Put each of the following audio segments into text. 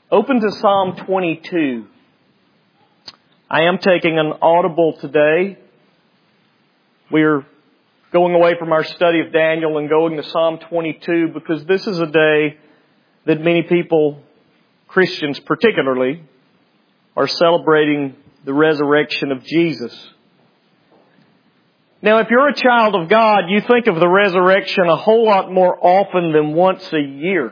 Open to Psalm 22. I am taking an audible today. We're going away from our study of Daniel and going to Psalm 22 because this is a day that many people, Christians particularly, are celebrating the resurrection of Jesus. Now, if you're a child of God, you think of the resurrection a whole lot more often than once a year.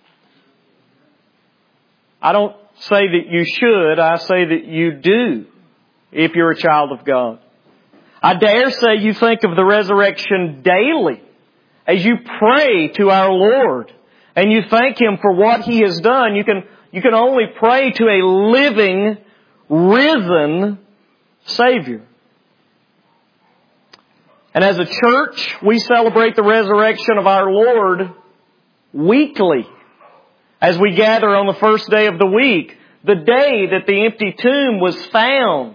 I don't say that you should, I say that you do, if you're a child of God. I dare say you think of the resurrection daily as you pray to our Lord and you thank Him for what He has done. You can only pray to a living, risen Savior. And as a church, we celebrate the resurrection of our Lord weekly as we gather on the first day of the week, the day that the empty tomb was found.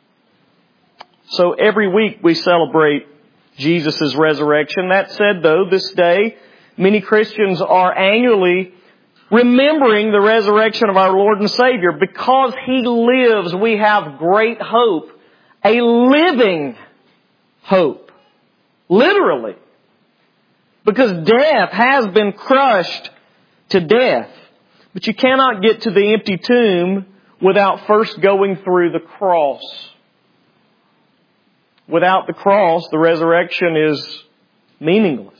So every week we celebrate Jesus' resurrection. That said, though, this day, many Christians are annually remembering the resurrection of our Lord and Savior. Because He lives, we have great hope. A living hope. Literally. Because death has been crushed to death. But you cannot get to the empty tomb without first going through the cross. Without the cross, the resurrection is meaningless.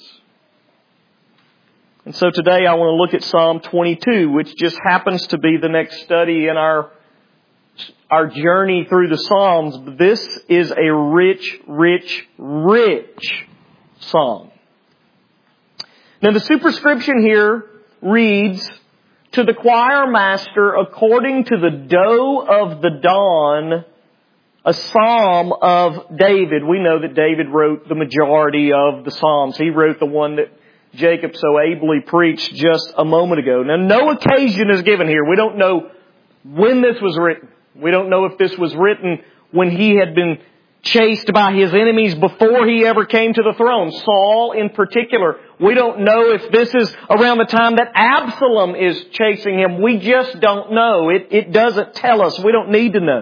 And so today I want to look at Psalm 22, which just happens to be the next study in our journey through the Psalms. But this is a rich, rich, rich psalm. Now the superscription here reads, "To the choir master, according to the doe of the dawn, a psalm of David." We know that David wrote the majority of the psalms. He wrote the one that Jacob so ably preached just a moment ago. Now, no occasion is given here. We don't know when this was written. We don't know if this was written when he had been chased by his enemies before he ever came to the throne. Saul in particular. We don't know if this is around the time that Absalom is chasing him. We just don't know. It doesn't tell us. We don't need to know.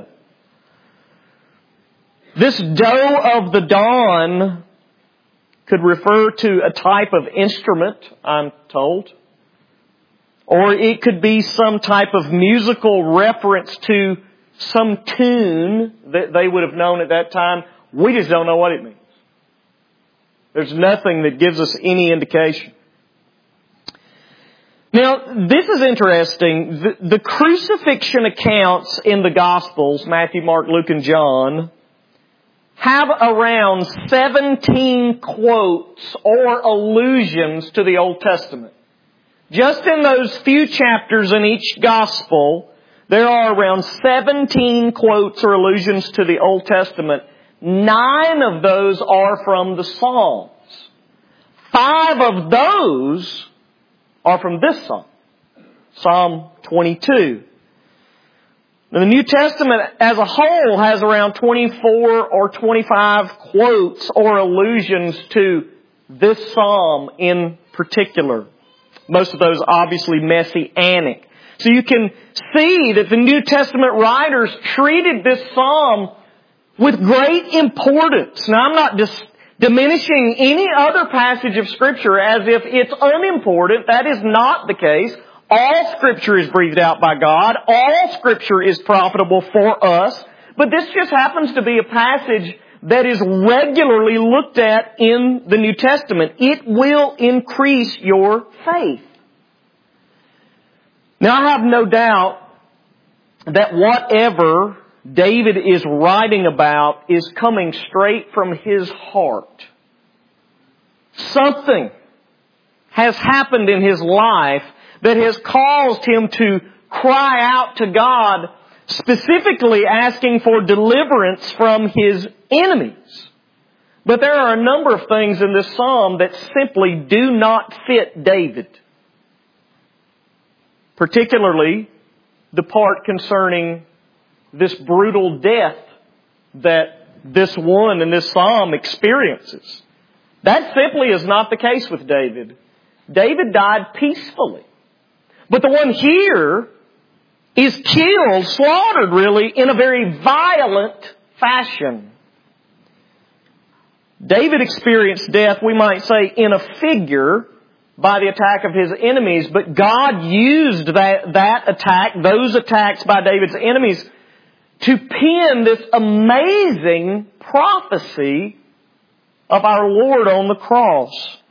This doe of the dawn could refer to a type of instrument, I'm told. Or it could be some type of musical reference to some tune that they would have known at that time. We just don't know what it means. There's nothing that gives us any indication. Now, this is interesting. The crucifixion accounts in the Gospels, Matthew, Mark, Luke, and John, have around 17 quotes or allusions to the Old Testament. Just in those few chapters in each Gospel, there are around 17 quotes or allusions to the Old Testament. 9 of those are from the Psalms. 5 of those are from this psalm, Psalm 22. Now, the New Testament as a whole has around 24 or 25 quotes or allusions to this psalm in particular. Most of those obviously messianic. So you can see that the New Testament writers treated this psalm with great importance. Now, I'm not diminishing any other passage of Scripture as if it's unimportant. That is not the case. All Scripture is breathed out by God. All Scripture is profitable for us. But this just happens to be a passage that is regularly looked at in the New Testament. It will increase your faith. Now, I have no doubt that whatever David is writing about is coming straight from his heart. Something has happened in his life that has caused him to cry out to God, specifically asking for deliverance from his enemies. But there are a number of things in this psalm that simply do not fit David. Particularly the part concerning this brutal death that this one in this psalm experiences. That simply is not the case with David. David died peacefully. But the one here is killed, slaughtered really, in a very violent fashion. David experienced death, we might say, in a figure by the attack of his enemies, but God used that attack, those attacks by David's enemies, to pen this amazing prophecy of our Lord on the cross.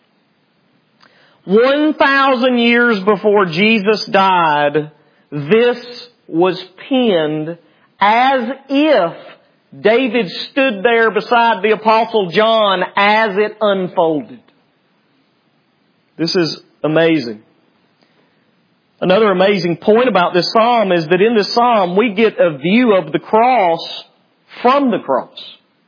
1,000 years before Jesus died, this was penned as if David stood there beside the Apostle John as it unfolded. This is amazing. Another amazing point about this psalm is that in this psalm we get a view of the cross from the cross.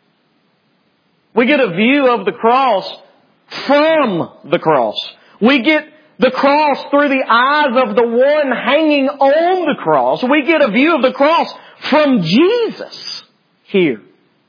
We get a view of the cross from the cross. We get the cross through the eyes of the one hanging on the cross. We get a view of the cross from Jesus here.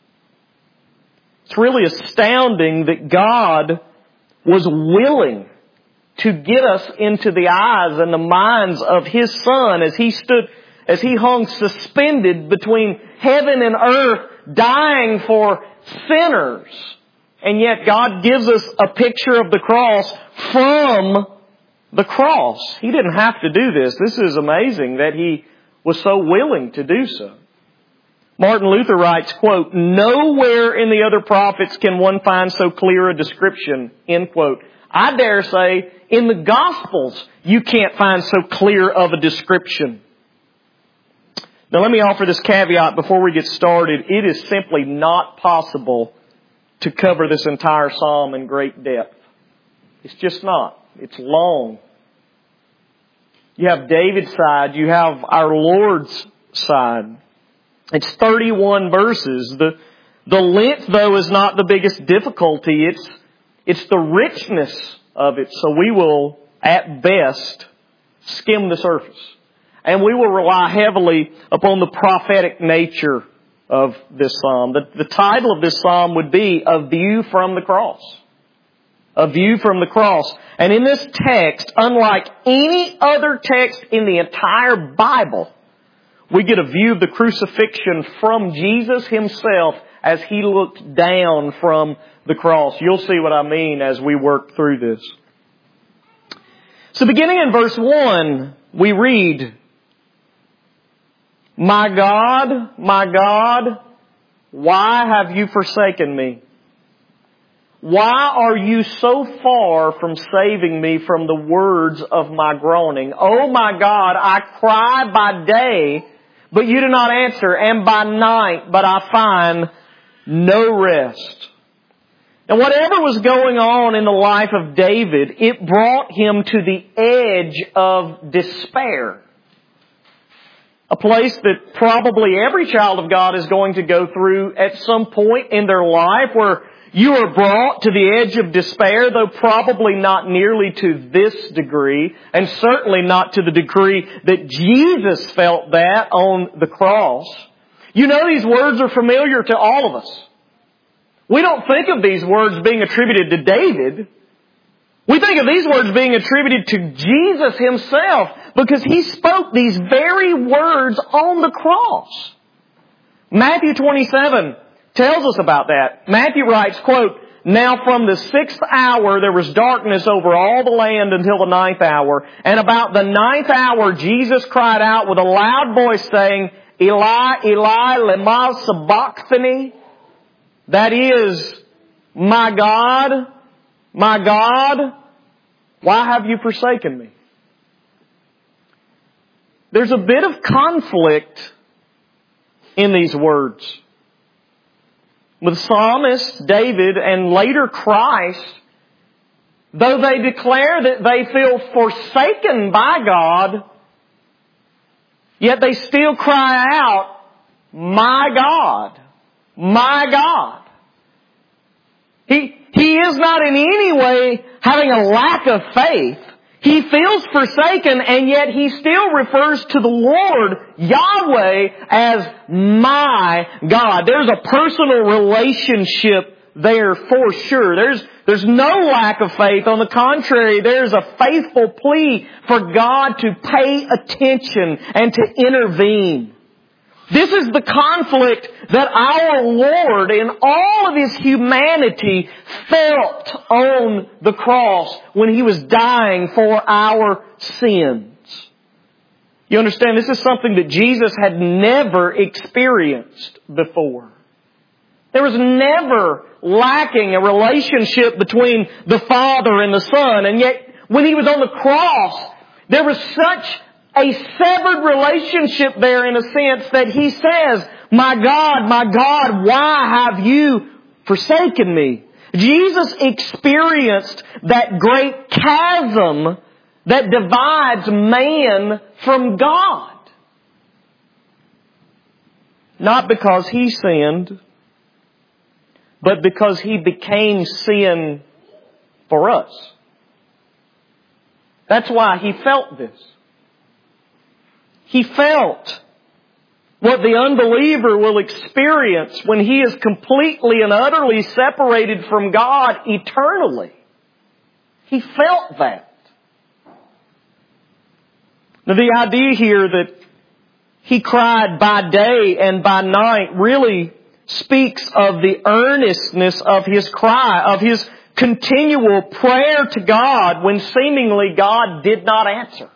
It's really astounding that God was willing to get us into the eyes and the minds of His Son as He hung suspended between heaven and earth, dying for sinners. And yet God gives us a picture of the cross from the cross. He didn't have to do this. This is amazing that He was so willing to do so. Martin Luther writes, quote, "Nowhere in the other prophets can one find so clear a description," end quote. I dare say, in the Gospels, you can't find so clear of a description. Now let me offer this caveat before we get started. It is simply not possible to cover this entire psalm in great depth. It's just not. It's long. You have David's side. You have our Lord's side. It's 31 verses. The length, though, is not the biggest difficulty. It's the richness of it. So we will, at best, skim the surface. And we will rely heavily upon the prophetic nature of this psalm. The title of this psalm would be A View from the Cross. A View from the Cross. And in this text, unlike any other text in the entire Bible, we get a view of the crucifixion from Jesus Himself as He looked down from the cross. You'll see what I mean as we work through this. So beginning in verse 1, we read, my God, why have you forsaken me? Why are you so far from saving me from the words of my groaning? Oh my God, I cry by day, but you do not answer, and by night, but I find no rest. And whatever was going on in the life of David, it brought him to the edge of despair. A place that probably every child of God is going to go through at some point in their life, where you are brought to the edge of despair, though probably not nearly to this degree, and certainly not to the degree that Jesus felt that on the cross. You know, these words are familiar to all of us. We don't think of these words being attributed to David. We think of these words being attributed to Jesus Himself, because He spoke these very words on the cross. Matthew 27 tells us about that. Matthew writes, quote, now from the 6th hour there was darkness over all the land until the 9th hour. And about the 9th hour Jesus cried out with a loud voice saying, Eli, Eli, lema sabachthani? That is, my God, why have you forsaken me? There's a bit of conflict in these words. The psalmist, David, and later Christ, though they declare that they feel forsaken by God, yet they still cry out, my God, my God. He is not in any way having a lack of faith. He feels forsaken, and yet he still refers to the Lord, Yahweh, as my God. There's a personal relationship there for sure. There's no lack of faith. On the contrary, there's a faithful plea for God to pay attention and to intervene. This is the conflict that our Lord in all of His humanity felt on the cross when He was dying for our sins. You understand, this is something that Jesus had never experienced before. There was never lacking a relationship between the Father and the Son. And yet, when He was on the cross, there was such a severed relationship there in a sense that He says, my God, why have you forsaken me? Jesus experienced that great chasm that divides man from God. Not because He sinned, but because He became sin for us. That's why He felt this. He felt what the unbeliever will experience when he is completely and utterly separated from God eternally. He felt that. Now the idea here that He cried by day and by night really speaks of the earnestness of His cry, of His continual prayer to God when seemingly God did not answer.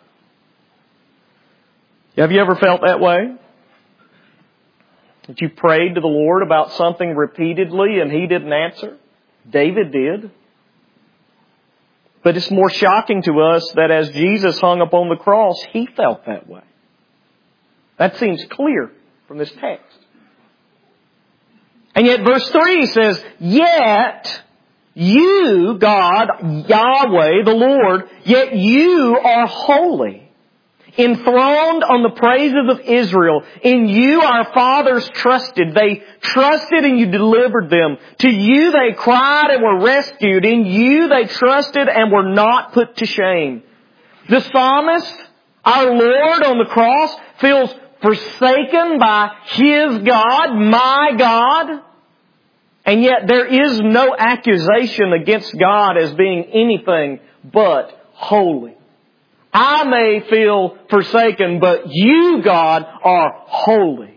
Have you ever felt that way? That you prayed to the Lord about something repeatedly and He didn't answer? David did. But it's more shocking to us that as Jesus hung upon the cross, He felt that way. That seems clear from this text. And yet verse 3 says, yet you, God, Yahweh, the Lord, yet you are holy, enthroned on the praises of Israel. In you our fathers trusted. They trusted and you delivered them. To you they cried and were rescued. In you they trusted and were not put to shame. The psalmist, our Lord on the cross, feels forsaken by His God, my God. And yet there is no accusation against God as being anything but holy. I may feel forsaken, but you, God, are holy.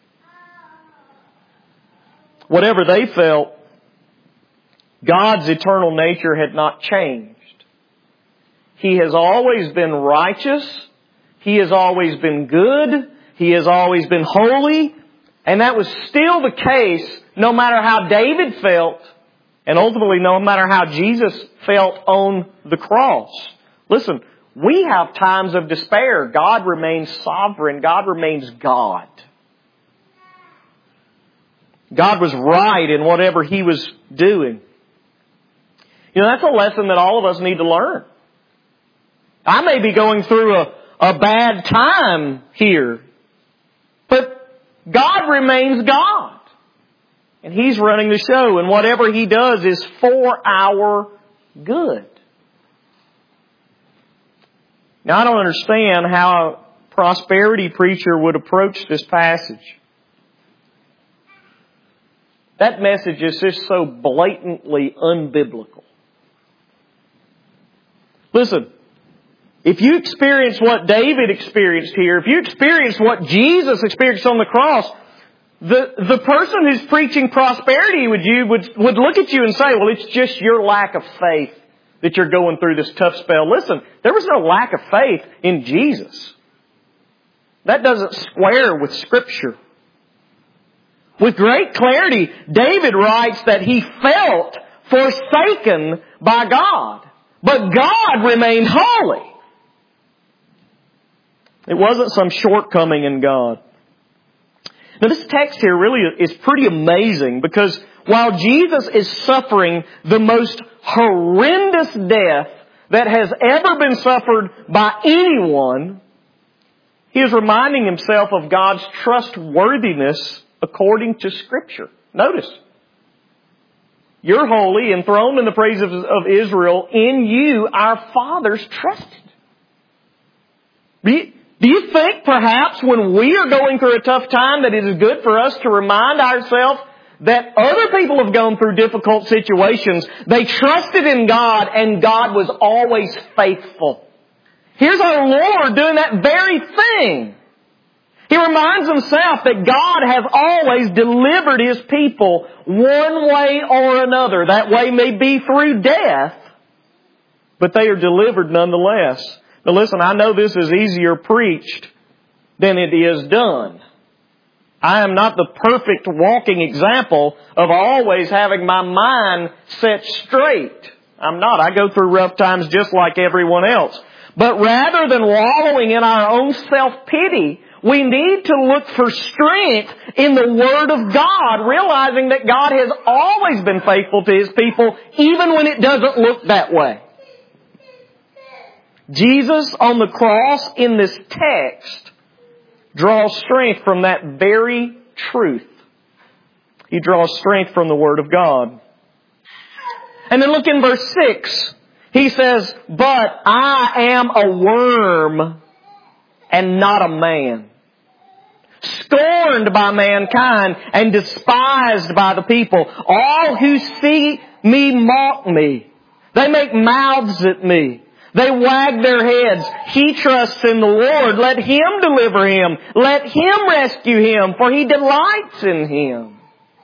Whatever they felt, God's eternal nature had not changed. He has always been righteous. He has always been good. He has always been holy. And that was still the case no matter how David felt, and ultimately no matter how Jesus felt on the cross. Listen, we have times of despair. God remains sovereign. God remains God. God was right in whatever He was doing. You know, that's a lesson that all of us need to learn. I may be going through a bad time here, but God remains God. And He's running the show, and whatever He does is for our good. Now, I don't understand how a prosperity preacher would approach this passage. That message is just so blatantly unbiblical. Listen, if you experience what David experienced here, if you experience what Jesus experienced on the cross, the person who's preaching prosperity with you would look at you and say, well, it's just your lack of faith that you're going through this tough spell. Listen, there was no lack of faith in Jesus. That doesn't square with Scripture. With great clarity, David writes that he felt forsaken by God, but God remained holy. It wasn't some shortcoming in God. Now this text here really is pretty amazing because while Jesus is suffering the most horrendous death that has ever been suffered by anyone, He is reminding Himself of God's trustworthiness according to Scripture. Notice, you're holy, enthroned in the praise of Israel. In you our fathers trusted. Do you think perhaps when we are going through a tough time that it is good for us to remind ourselves that other people have gone through difficult situations. They trusted in God and God was always faithful. Here's our Lord doing that very thing. He reminds Himself that God has always delivered His people one way or another. That way may be through death, but they are delivered nonetheless. Now listen, I know this is easier preached than it is done. I am not the perfect walking example of always having my mind set straight. I'm not. I go through rough times just like everyone else. But rather than wallowing in our own self-pity, we need to look for strength in the Word of God, realizing that God has always been faithful to His people, even when it doesn't look that way. Jesus on the cross in this text draws strength from that very truth. He draws strength from the Word of God. And then look in verse 6. He says, "But I am a worm and not a man, scorned by mankind and despised by the people. All who see me mock me. They make mouths at me. They wag their heads. He trusts in the Lord. Let Him deliver him. Let Him rescue him, for He delights in him."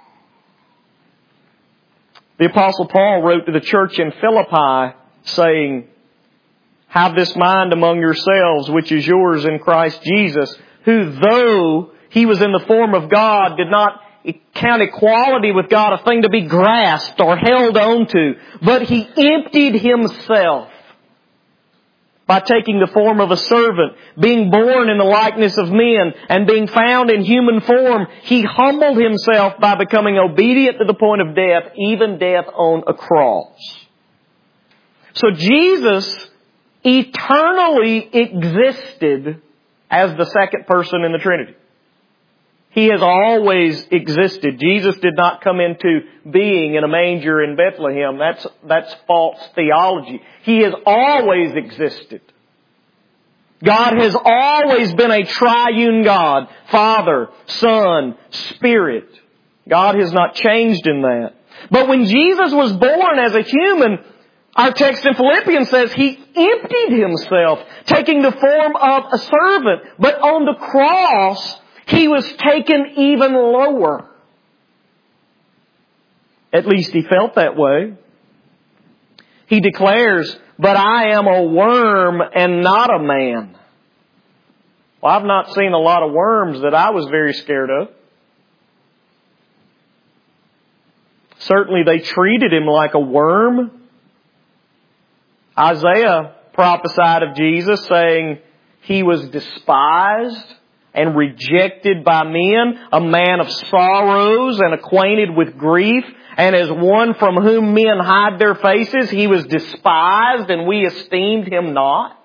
The Apostle Paul wrote to the church in Philippi saying, "Have this mind among yourselves, which is yours in Christ Jesus, who though He was in the form of God, did not count equality with God a thing to be grasped or held on to, but He emptied Himself by taking the form of a servant, being born in the likeness of men, and being found in human form, He humbled Himself by becoming obedient to the point of death, even death on a cross." So Jesus eternally existed as the second person in the Trinity. He has always existed. Jesus did not come into being in a manger in Bethlehem. That's false theology. He has always existed. God has always been a triune God. Father, Son, Spirit. God has not changed in that. But when Jesus was born as a human, our text in Philippians says He emptied Himself, taking the form of a servant. But on the cross, He was taken even lower. At least He felt that way. He declares, "But I am a worm and not a man." Well, I've not seen a lot of worms that I was very scared of. Certainly they treated Him like a worm. Isaiah prophesied of Jesus saying He was despised and rejected by men, a man of sorrows and acquainted with grief, and as one from whom men hide their faces, He was despised and we esteemed Him not.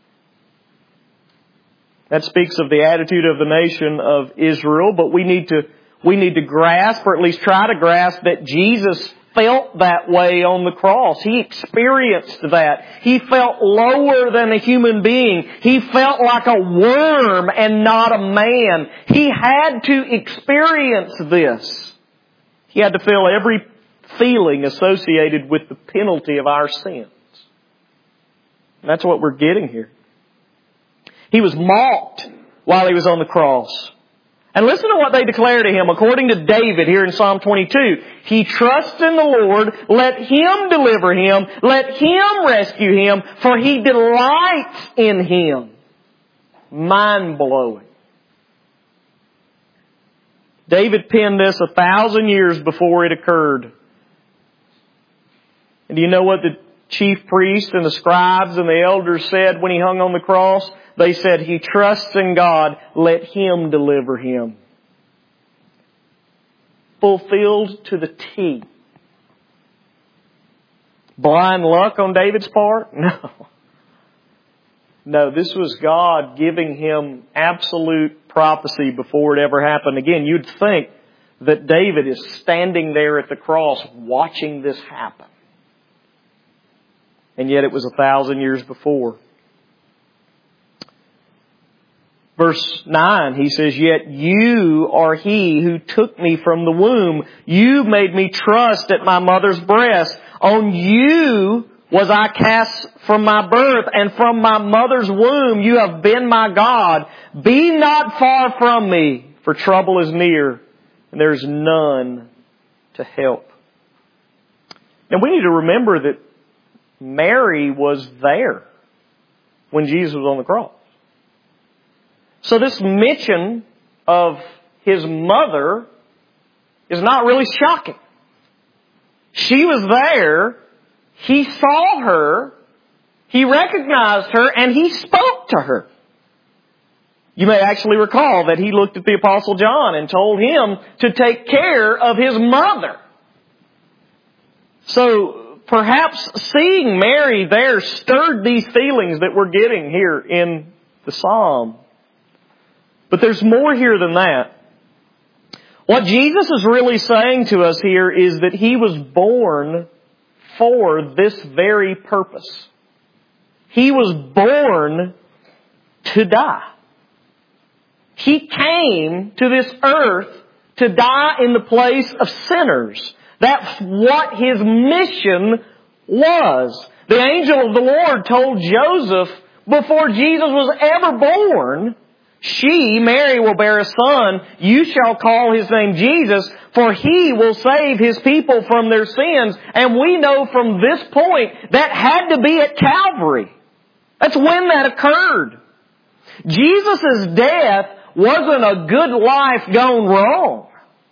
That speaks of the attitude of the nation of Israel, but we need to grasp, or at least try to grasp, that Jesus felt that way on the cross. He experienced that. He felt lower than a human being. He felt like a worm and not a man. He had to experience this. He had to feel every feeling associated with the penalty of our sins. And that's what we're getting here. He was mocked while He was on the cross. And listen to what they declare to Him. According to David here in Psalm 22, "He trusts in the Lord. Let Him deliver him. Let Him rescue him, for He delights in him." Mind-blowing. David penned this 1,000 years before it occurred. And do you know what the chief priests and the scribes and the elders said when He hung on the cross? They said, "He trusts in God. Let Him deliver him." Fulfilled to the T. Blind luck on David's part? No. No, this was God giving him absolute prophecy before it ever happened. Again, you'd think that David is standing there at the cross watching this happen. And yet it was 1,000 years before. Verse 9, he says, "Yet you are He who took me from the womb. You made me trust at my mother's breast. On you was I cast from my birth, and from my mother's womb you have been my God. Be not far from me, for trouble is near, and there is none to help." Now we need to remember that Mary was there when Jesus was on the cross. So this mention of His mother is not really shocking. She was there, He saw her, He recognized her, and He spoke to her. You may actually recall that He looked at the Apostle John and told him to take care of his mother. So perhaps seeing Mary there stirred these feelings that we're getting here in the Psalm. But there's more here than that. What Jesus is really saying to us here is that He was born for this very purpose. He was born to die. He came to this earth to die in the place of sinners. That's what His mission was. The angel of the Lord told Joseph before Jesus was ever born, "She, Mary, will bear a son. You shall call His name Jesus, for He will save His people from their sins." And we know from this point that had to be at Calvary. That's when that occurred. Jesus' death wasn't a good life gone wrong.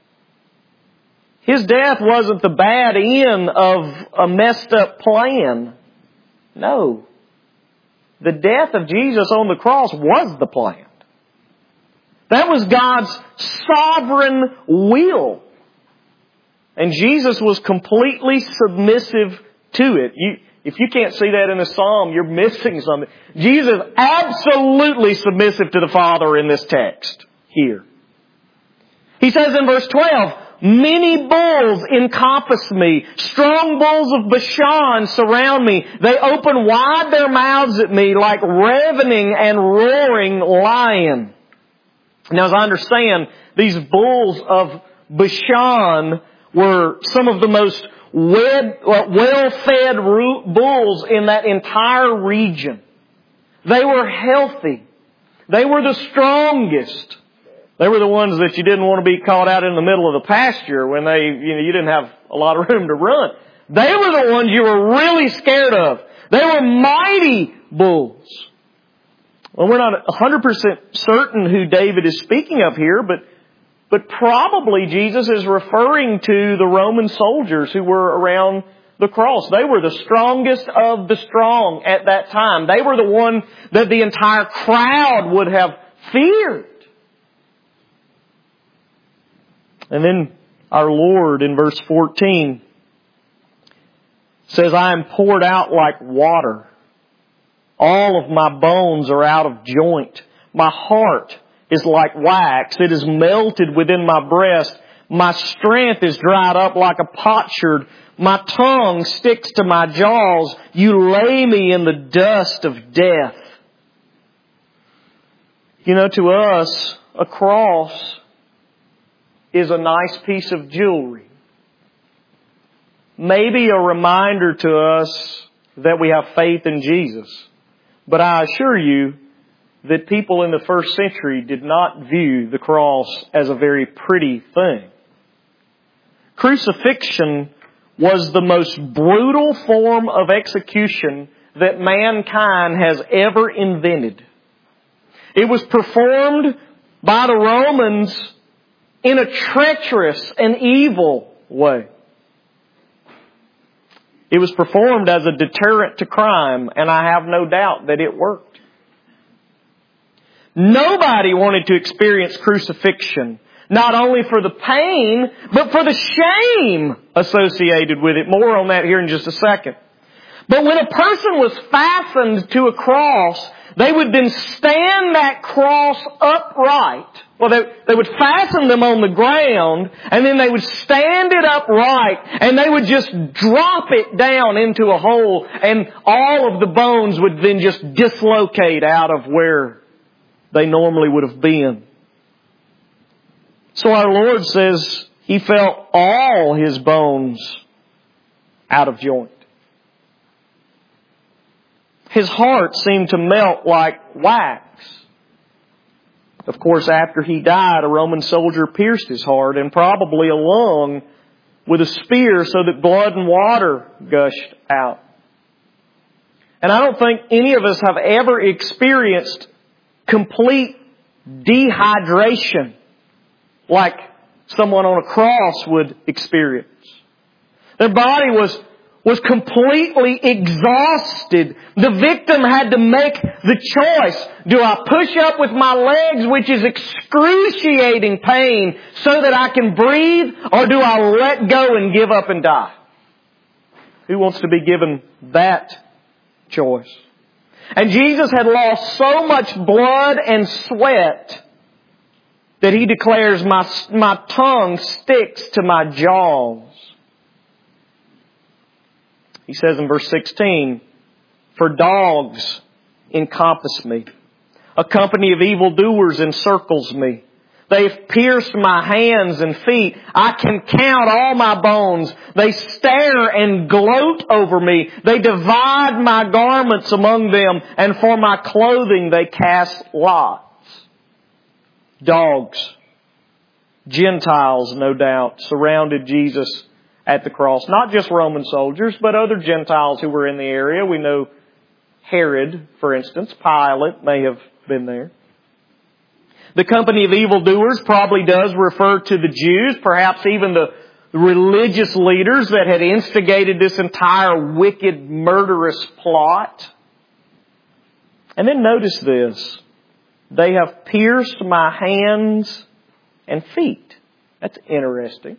His death wasn't the bad end of a messed up plan. No. The death of Jesus on the cross was the plan. That was God's sovereign will. And Jesus was completely submissive to it. If you can't see that in the Psalm, you're missing something. Jesus absolutely submissive to the Father in this text here. He says in verse 12, "Many bulls encompass me. Strong bulls of Bashan surround me. They open wide their mouths at me like ravening and roaring lion." Now, as I understand, these bulls of Bashan were some of the most well-fed bulls in that entire region. They were healthy. They were the strongest. They were the ones that you didn't want to be caught out in the middle of the pasture when you didn't have a lot of room to run. They were the ones you were really scared of. They were mighty bulls. Well, we're not 100% certain who David is speaking of here, but probably Jesus is referring to the Roman soldiers who were around the cross. They were the strongest of the strong at that time. They were the one that the entire crowd would have feared. And then our Lord in verse 14 says, "I am poured out like water. All of my bones are out of joint. My heart is like wax. It is melted within my breast. My strength is dried up like a potsherd. My tongue sticks to my jaws. You lay me in the dust of death." You know, to us, a cross is a nice piece of jewelry. Maybe a reminder to us that we have faith in Jesus. But I assure you that people in the first century did not view the cross as a very pretty thing. Crucifixion was the most brutal form of execution that mankind has ever invented. It was performed by the Romans in a treacherous and evil way. It was performed as a deterrent to crime, and I have no doubt that it worked. Nobody wanted to experience crucifixion, not only for the pain, but for the shame associated with it. More on that here in just a second. But when a person was fastened to a cross, they would then stand that cross upright. Well, they would fasten them on the ground, and then they would stand it upright, and they would just drop it down into a hole, and all of the bones would then just dislocate out of where they normally would have been. So our Lord says He felt all His bones out of joint. His heart seemed to melt like wax. Of course, after He died, a Roman soldier pierced His heart, and probably a lung, with a spear so that blood and water gushed out. And I don't think any of us have ever experienced complete dehydration like someone on a cross would experience. Their body was completely exhausted. The victim had to make the choice. Do I push up with my legs, which is excruciating pain, so that I can breathe, or do I let go and give up and die? Who wants to be given that choice? And Jesus had lost so much blood and sweat that He declares, my tongue sticks to my jaws. He says in verse 16, for dogs encompass me. A company of evildoers encircles me. They've pierced my hands and feet. I can count all my bones. They stare and gloat over me. They divide my garments among them, and for my clothing they cast lots. Dogs, Gentiles, no doubt, surrounded Jesus at the cross. Not just Roman soldiers, but other Gentiles who were in the area. We know Herod, for instance. Pilate may have been there. The company of evildoers probably does refer to the Jews, perhaps even the religious leaders that had instigated this entire wicked, murderous plot. And then notice this. They have pierced my hands and feet. That's interesting.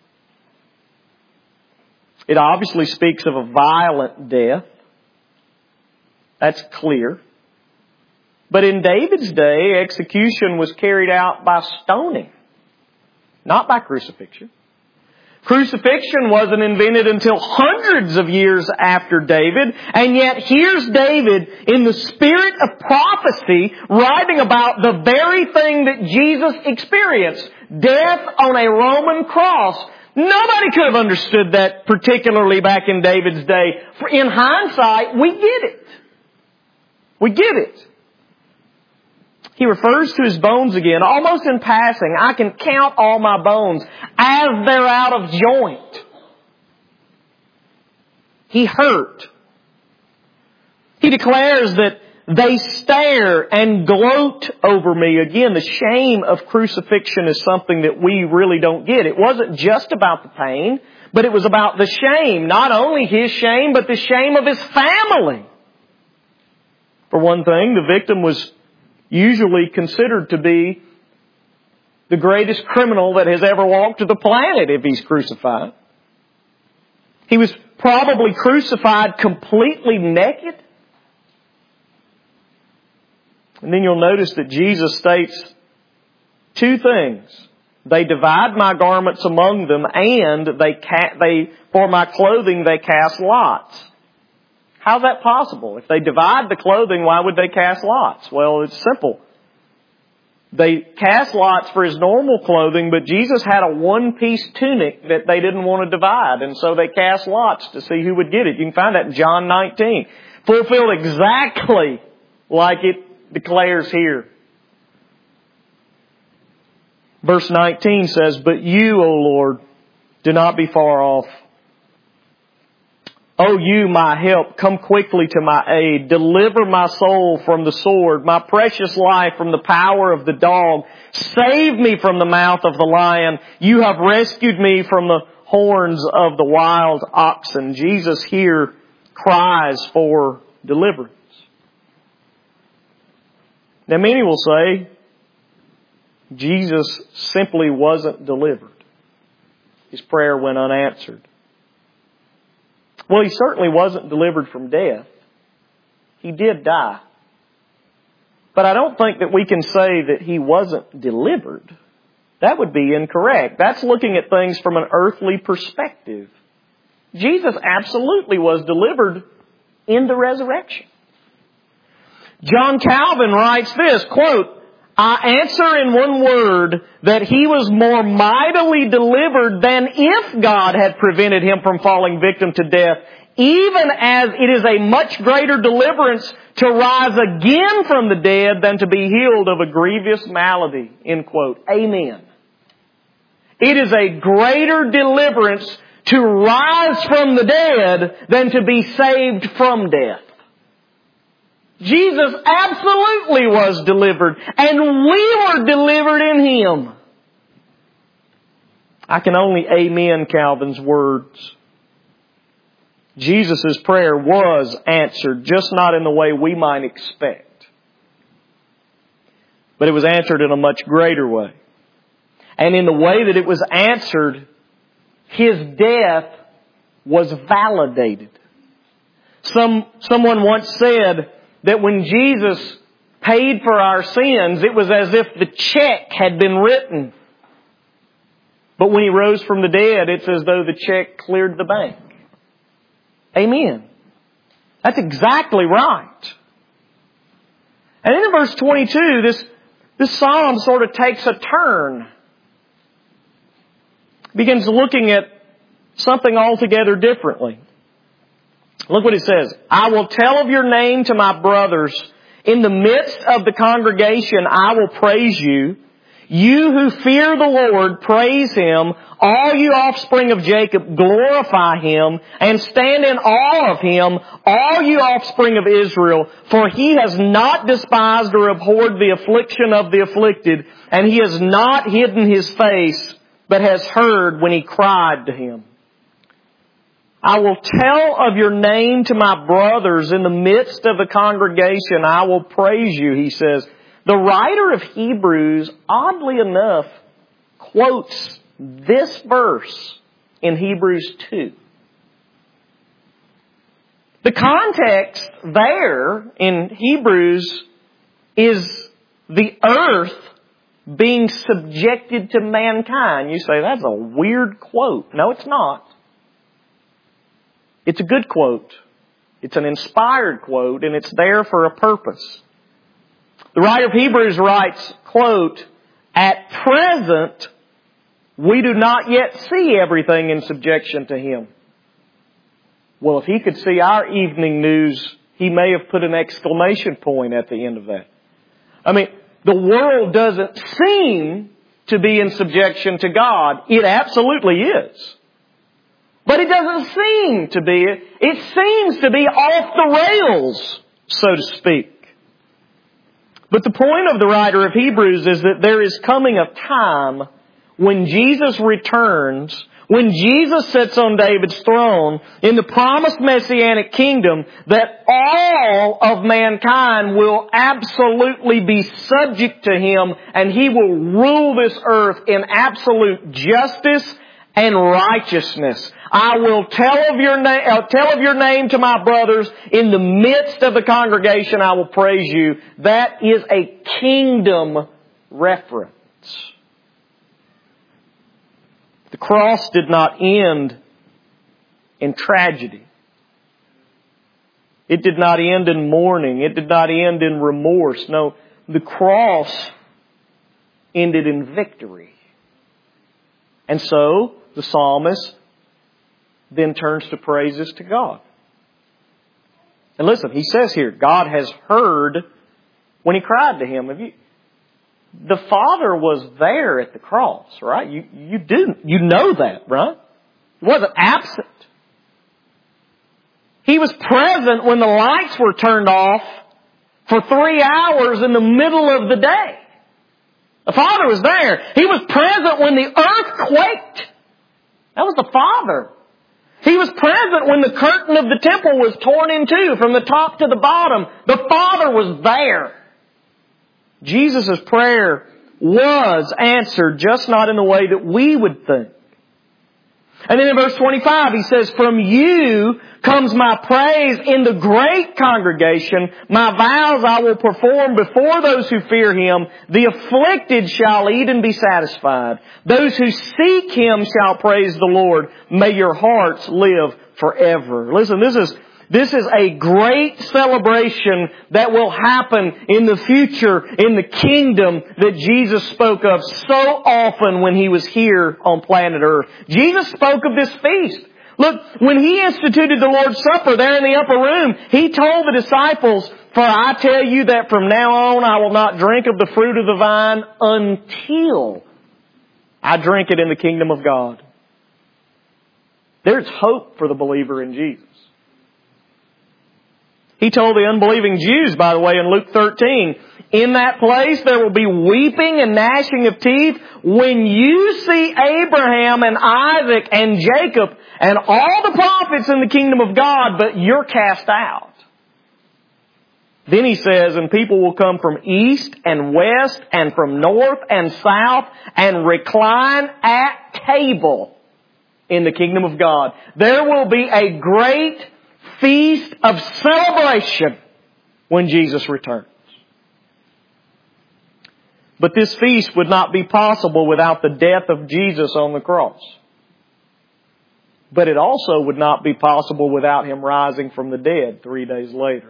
It obviously speaks of a violent death. That's clear. But in David's day, execution was carried out by stoning, not by crucifixion. Crucifixion wasn't invented until hundreds of years after David, and yet here's David in the spirit of prophecy writing about the very thing that Jesus experienced, death on a Roman cross. Nobody could have understood that, particularly back in David's day. In hindsight, we get it. We get it. He refers to his bones again, almost in passing. I can count all my bones as they're out of joint. He hurt. He declares that they stare and gloat over me. Again, the shame of crucifixion is something that we really don't get. It wasn't just about the pain, but it was about the shame. Not only his shame, but the shame of his family. For one thing, the victim was usually considered to be the greatest criminal that has ever walked the planet if he's crucified. He was probably crucified completely naked. And then you'll notice that Jesus states two things. They divide my garments among them, and for my clothing they cast lots. How's that possible? If they divide the clothing, why would they cast lots? Well, it's simple. They cast lots for his normal clothing, but Jesus had a one-piece tunic that they didn't want to divide, and so they cast lots to see who would get it. You can find that in John 19. Fulfilled exactly like it declares here. Verse 19 says, but you, O Lord, do not be far off. O you, my help, come quickly to my aid. Deliver my soul from the sword, my precious life from the power of the dog. Save me from the mouth of the lion. You have rescued me from the horns of the wild oxen. Jesus here cries for deliverance. Now many will say, Jesus simply wasn't delivered. His prayer went unanswered. Well, he certainly wasn't delivered from death. He did die. But I don't think that we can say that he wasn't delivered. That would be incorrect. That's looking at things from an earthly perspective. Jesus absolutely was delivered in the resurrection. John Calvin writes this, quote, I answer in one word that he was more mightily delivered than if God had prevented him from falling victim to death, even as it is a much greater deliverance to rise again from the dead than to be healed of a grievous malady. End quote. Amen. It is a greater deliverance to rise from the dead than to be saved from death. Jesus absolutely was delivered, and we were delivered in Him. I can only amen Calvin's words. Jesus' prayer was answered, just not in the way we might expect. But it was answered in a much greater way. And in the way that it was answered, His death was validated. Someone once said that when Jesus paid for our sins, it was as if the check had been written. But when He rose from the dead, it's as though the check cleared the bank. Amen. That's exactly right. And then in verse 22, this psalm sort of takes a turn. Begins looking at something altogether differently. Look what it says. I will tell of your name to my brothers. In the midst of the congregation, I will praise you. You who fear the Lord, praise Him. All you offspring of Jacob, glorify Him and stand in awe of Him, all you offspring of Israel. For He has not despised or abhorred the affliction of the afflicted, and He has not hidden His face, but has heard when he cried to Him. I will tell of your name to my brothers. In the midst of the congregation, I will praise you, he says. The writer of Hebrews, oddly enough, quotes this verse in Hebrews 2. The context there in Hebrews is the earth being subjected to mankind. You say, that's a weird quote. No, it's not. It's a good quote. It's an inspired quote, and it's there for a purpose. The writer of Hebrews writes, quote, at present, we do not yet see everything in subjection to Him. Well, if He could see our evening news, He may have put an exclamation point at the end of that. I mean, the world doesn't seem to be in subjection to God. It absolutely is. But it doesn't seem to be. It seems to be off the rails, so to speak. But the point of the writer of Hebrews is that there is coming a time when Jesus returns, when Jesus sits on David's throne in the promised Messianic kingdom, that all of mankind will absolutely be subject to Him, and He will rule this earth in absolute justice and righteousness. I will tell of your name to my brothers. In the midst of the congregation, I will praise you. That is a kingdom reference. The cross did not end in tragedy. It did not end in mourning. It did not end in remorse. No, the cross ended in victory. And so, the psalmist then turns to praises to God. And listen, he says here, God has heard when he cried to Him. The Father was there at the cross, right? You know that, right? He wasn't absent. He was present when the lights were turned off for 3 hours in the middle of the day. The Father was there. He was present when the earth quaked. That was the Father. He was present when the curtain of the temple was torn in two from the top to the bottom. The Father was there. Jesus' prayer was answered, just not in the way that we would think. And then in verse 25 he says, from you comes my praise in the great congregation. My vows I will perform before those who fear Him. The afflicted shall eat and be satisfied. Those who seek Him shall praise the Lord. May your hearts live forever. Listen, This is a great celebration that will happen in the future in the kingdom that Jesus spoke of so often when He was here on planet Earth. Jesus spoke of this feast. Look, when He instituted the Lord's Supper there in the upper room, He told the disciples, "For I tell you that from now on I will not drink of the fruit of the vine until I drink it in the kingdom of God." There's hope for the believer in Jesus. He told the unbelieving Jews, by the way, in Luke 13, "In that place there will be weeping and gnashing of teeth when you see Abraham and Isaac and Jacob and all the prophets in the kingdom of God, but you're cast out." Then He says, "And people will come from east and west and from north and south and recline at table in the kingdom of God." There will be a great feast of celebration when Jesus returns. But this feast would not be possible without the death of Jesus on the cross. But it also would not be possible without Him rising from the dead 3 days later.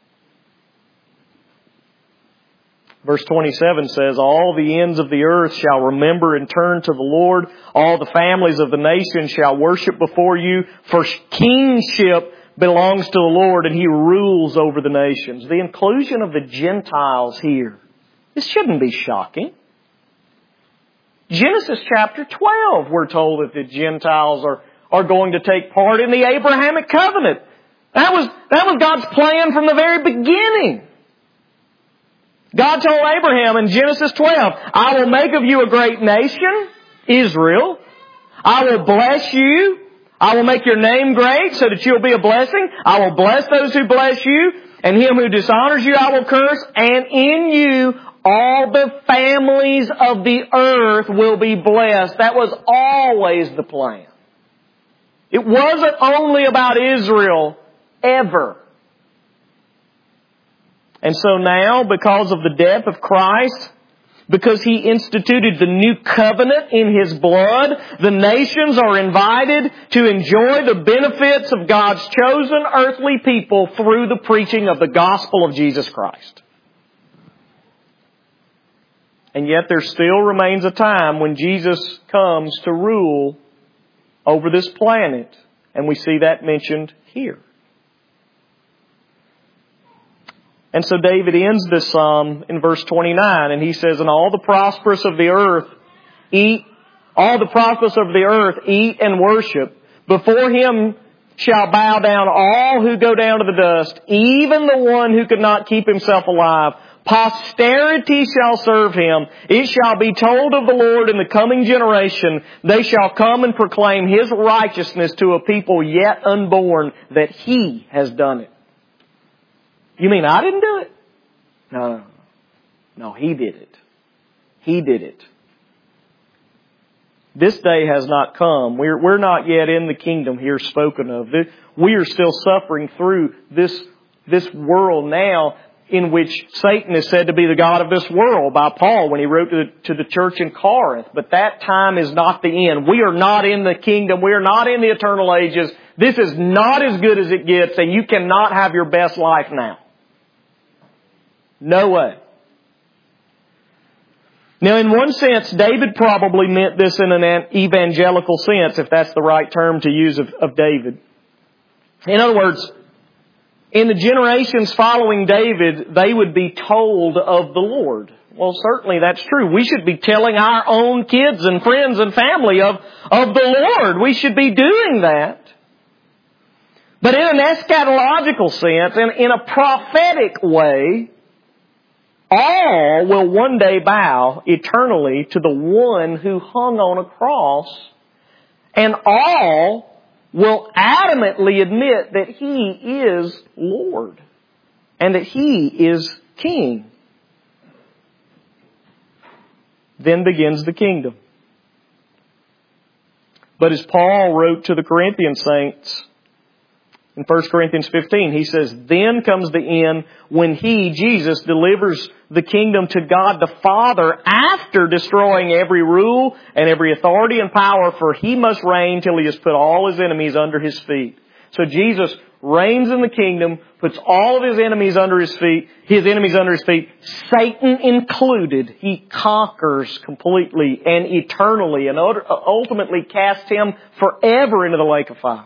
Verse 27 says, "All the ends of the earth shall remember and turn to the Lord. All the families of the nations shall worship before you. For kingship belongs to the Lord, and He rules over the nations." The inclusion of the Gentiles here, this shouldn't be shocking. Genesis chapter 12, we're told that the Gentiles are going to take part in the Abrahamic covenant. That was God's plan from the very beginning. God told Abraham in Genesis 12, "I will make of you a great nation, Israel. I will bless you. I will make your name great so that you'll be a blessing. I will bless those who bless you, and him who dishonors you I will curse. And in you all the families of the earth will be blessed." That was always the plan. It wasn't only about Israel, ever. And so now, because of the death of Christ, because He instituted the new covenant in His blood, the nations are invited to enjoy the benefits of God's chosen earthly people through the preaching of the gospel of Jesus Christ. And yet there still remains a time when Jesus comes to rule over this planet, and we see that mentioned here. And so David ends this psalm in verse 29, and he says, "And all the prosperous of the earth eat and worship. Before Him shall bow down all who go down to the dust, even the one who could not keep himself alive. Posterity shall serve Him. It shall be told of the Lord in the coming generation. They shall come and proclaim His righteousness to a people yet unborn, that He has done it." You mean I didn't do it? No, He did it. He did it. This day has not come. We're not yet in the kingdom here spoken of. We are still suffering through this world now, in which Satan is said to be the god of this world by Paul when he wrote to the church in Corinth. But that time is not the end. We are not in the kingdom. We are not in the eternal ages. This is not as good as it gets, and you cannot have your best life now. No way. Now, in one sense, David probably meant this in an evangelical sense, if that's the right term to use of David. In other words, in the generations following David, they would be told of the Lord. Well, certainly that's true. We should be telling our own kids and friends and family of the Lord. We should be doing that. But in an eschatological sense, and in a prophetic way, all will one day bow eternally to the one who hung on a cross, and all will adamantly admit that He is Lord and that He is King. Then begins the kingdom. But as Paul wrote to the Corinthian saints, in 1 Corinthians 15, he says, "Then comes the end when He, Jesus, delivers the kingdom to God the Father after destroying every rule and every authority and power, for He must reign till He has put all His enemies under His feet." So Jesus reigns in the kingdom, puts all of His enemies under His feet, Satan included. He conquers completely and eternally and ultimately casts him forever into the lake of fire.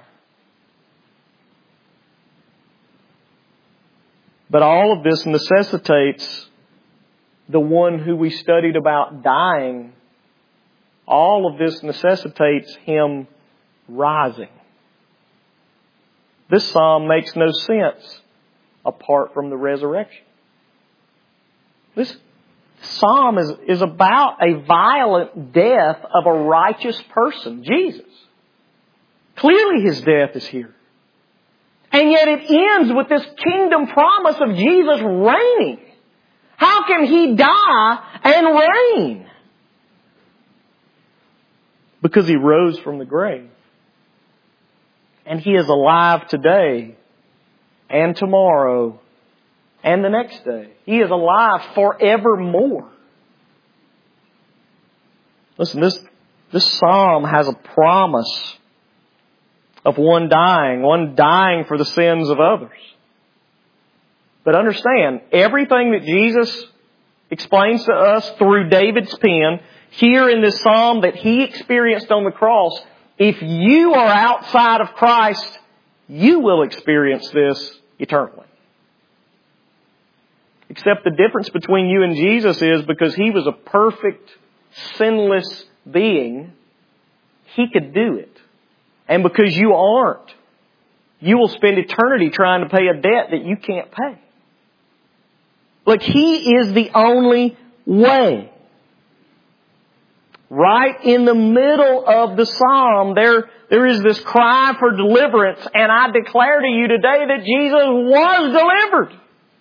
But all of this necessitates the one who we studied about dying. All of this necessitates Him rising. This psalm makes no sense apart from the resurrection. This psalm is about a violent death of a righteous person, Jesus. Clearly His death is here. And yet it ends with this kingdom promise of Jesus reigning. How can He die and reign? Because He rose from the grave. And He is alive today and tomorrow and the next day. He is alive forevermore. Listen, this psalm has a promise of one dying for the sins of others. But understand, everything that Jesus explains to us through David's pen, here in this psalm that He experienced on the cross, if you are outside of Christ, you will experience this eternally. Except the difference between you and Jesus is because He was a perfect, sinless being, He could do it. And because you aren't, you will spend eternity trying to pay a debt that you can't pay. Look, He is the only way. Right in the middle of the psalm, there is this cry for deliverance, and I declare to you today that Jesus was delivered.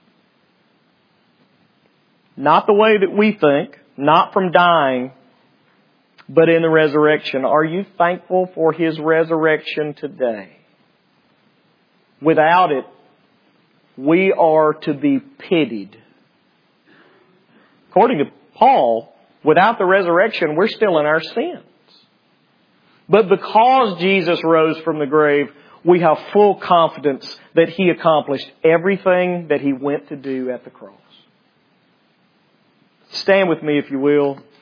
Not the way that we think, not from dying, but in the resurrection. Are you thankful for His resurrection today? Without it, we are to be pitied. According to Paul, without the resurrection, we're still in our sins. But because Jesus rose from the grave, we have full confidence that He accomplished everything that He went to do at the cross. Stand with me, if you will.